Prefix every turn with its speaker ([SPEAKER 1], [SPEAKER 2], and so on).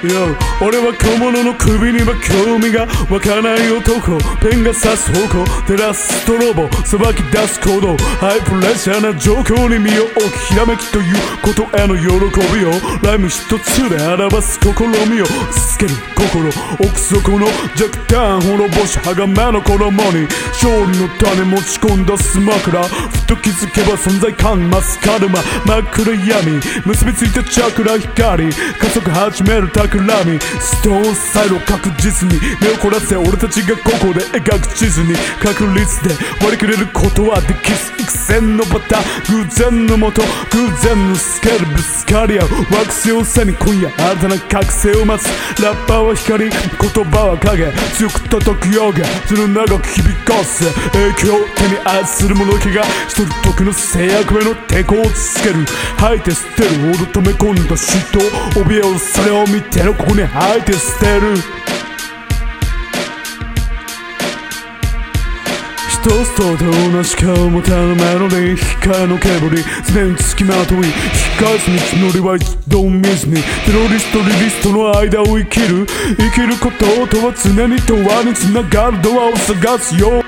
[SPEAKER 1] Yo 俺は小物の首には興味が湧かない男。ペンが刺す方向照らす泥棒さばき出す行動。ハイプレッシャーな状況に身を置きひらめきということへの喜びをライム一つで表す試みをつける心奥底の弱点滅ぼし鋼の衣に勝利の種持ち込んだスマクラふと気づけば存在感増すカルマ真っ暗闇結びついたチャクラ光加速始める企みストーンサイド確実に目を凝らせ俺たちがここで描く地図に確率で割り切れることはできず幾千のパターン偶然のもと偶然のスケールぶつかり合う惑星を背に今夜新たな覚醒を待つラッパーは光言葉は影強く叩くようがその長く響かせ影響を手に愛する者気が一人時の制約への抵抗を続ける吐いて捨てるほど溜め込んだ嫉妬怯えをそれを見てろここに吐いて捨てるトーストと同じ顔もたのメロディー光の煙常に付きまとい引き返す道のりは一度見ずにテロリストリリストの間を生きることとは常に永遠につながるドアを探すよ